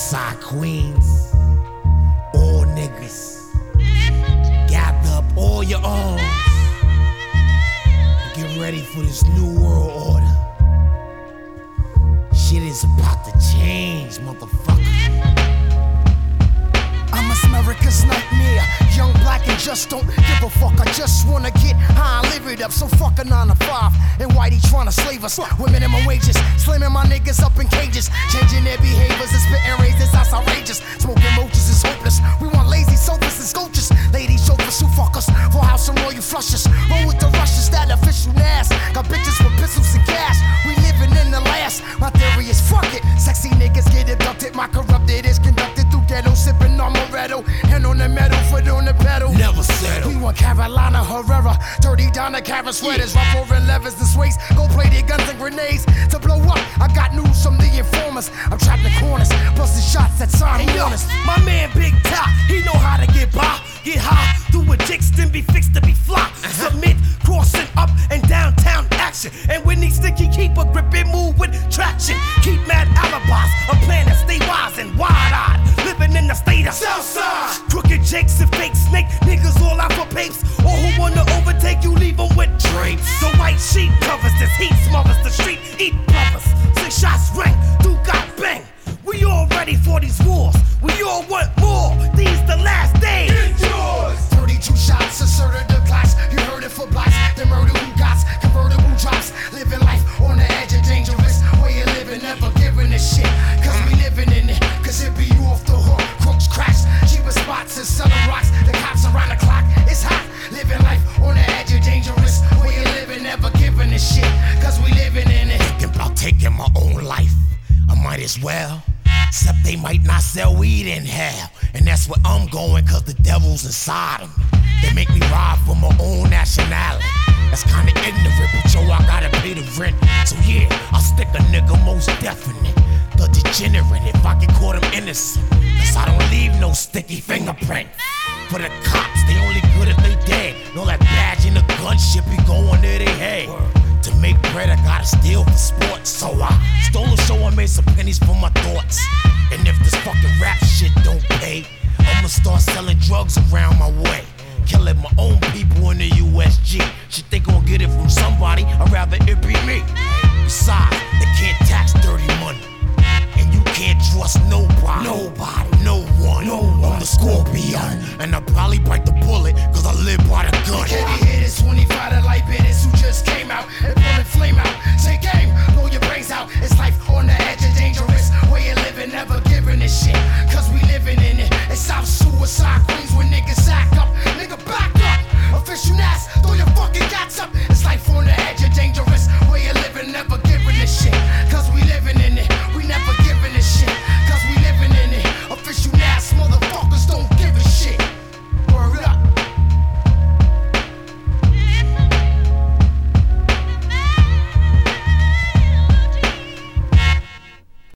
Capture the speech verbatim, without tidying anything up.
Southside Queens, all niggas, gather up all your arms and get ready for this new world order. Shit is about to change, motherfucker. I'm America's nightmare, young, black, and just don't give a fuck. I just wanna get high and live it up, so fuck a nine to five. And Whitey tryna slave us with minimum wages, slamming my niggas up in cages, changing their behaviors and spitting razors. That's outrageous. Smoking roaches is hopeless. We want lazy sofas and sculptures, ladies chauffeurs who fuck us for house and royal flushes. Roll with the rushes, that official nass. Got bitches with pistols and cash. We living in the last. My theory is fuck it. Sexy niggas get abducted. My corrupted is conducted through ghetto, sipping on Moretto. Hand on the metal, foot on the pedal. Never settle. We want Carolina Herrera, dirty down the Karen sweaters, rough over levers and sways, gold plated guns and grenades to blow up. I got news from the informers. I'm trapped in corners, busting shots that sign hey, warners. My man Big Top, he know how to get by, get high, do a dicks, then be fixed to be fly. Uh-huh. Submit, crossing up and downtown action. And when he sticky, keep a grip and move with traction. Keep mad alibis, a plan that stay wise and wide-eyed. Living in the state of Southside. Crooked jakes and fake snake niggas all out for papes. Or who wanna overtake you, leave them with drapes. The white sheet covers this heat, smothers the street, eat brothers. Six shots ring, do got bang. We all ready for these wars. We all want more. These the last days. It's yours. thirty-two shots, asserted the class. You heard it for blacks. The murder who got convertible drops. Living life on the edge of dangerous. Way you living, never giving a shit. Cause we living in it. Cause it be you off the hook. Crooks crash. Cheapest spots and selling rocks. The cops around the clock. It's hot. Living life on the edge of dangerous. Way you living, never giving a shit. Cause we living in it. Thinking about taking my own life. I might as well. Except they might not sell weed in hell. And that's where I'm going, cause the devil's inside them. They make me ride for my own nationality. That's kinda ignorant, but yo, I gotta pay the rent. So yeah, I'll stick a nigga most definite. The degenerate, if I get caught, I'm innocent. Cause I don't leave no sticky fingerprint. For the cops, they only good if they dead. Know that badge and the gun shit be going to their head. To make bread, I gotta steal for sports. So I stole a show and made some pennies for my thoughts. And if this fucking rap shit don't pay, I'ma start selling drugs around my way. Killing my own people in the U S G. Shit, they gon' get it from somebody, I'd rather it be me.